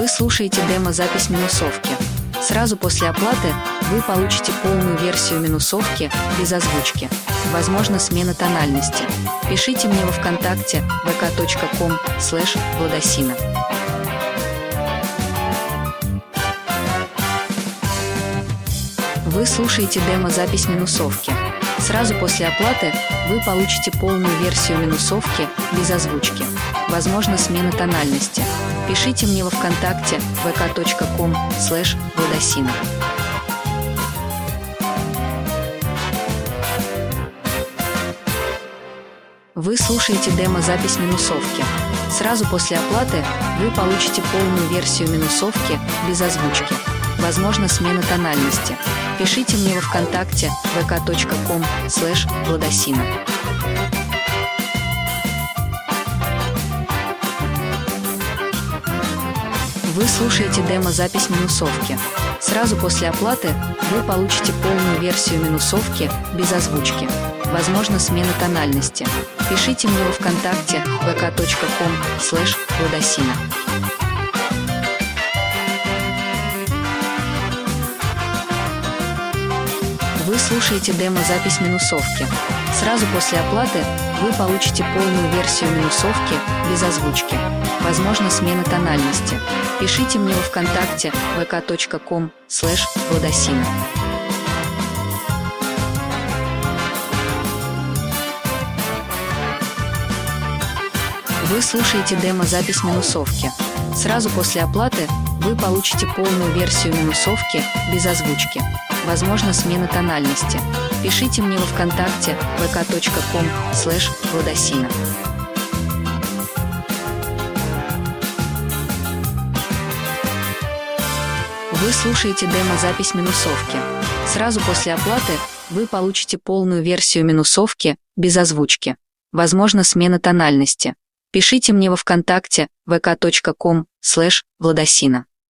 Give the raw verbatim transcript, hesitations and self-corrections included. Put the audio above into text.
Вы слушаете демо-запись минусовки. Сразу после оплаты вы получите полную версию минусовки без озвучки. Возможно, смена тональности. Пишите мне во ВКонтакте вэ ка точка ком слэш владосина. Вы слушаете демо-запись минусовки. Сразу после оплаты вы получите полную версию минусовки без озвучки. Возможно, смена тональности. Пишите мне во ВКонтакте вэ ка точка ком слэш владосина. Вы слушаете демо-запись минусовки. Сразу после оплаты вы получите полную версию минусовки без озвучки. Возможно, смена тональности. Пишите мне во ВКонтакте вэ ка точка ком слэш владосина. Вы слушаете демо-запись минусовки. Сразу после оплаты вы получите полную версию минусовки без озвучки. Возможно, смена тональности. Пишите мне во ВКонтакте вэ ка точка ком слэш владосина. Вы слушаете демо-запись минусовки. Сразу после оплаты вы получите полную версию минусовки без озвучки. Возможно, смена тональности. Пишите мне во ВКонтакте вэ ка точка ком слэш владосина. Вы слушаете демо-запись минусовки. Сразу после оплаты вы получите полную версию минусовки без озвучки. Возможно, смена тональности. Пишите мне во ВКонтакте вэ ка точка ком слэш владосина. Вы слушаете демо-запись минусовки. Сразу после оплаты вы получите полную версию минусовки без озвучки. Возможно, смена тональности. Пишите мне во ВКонтакте вэ ка точка ком слэш владосина.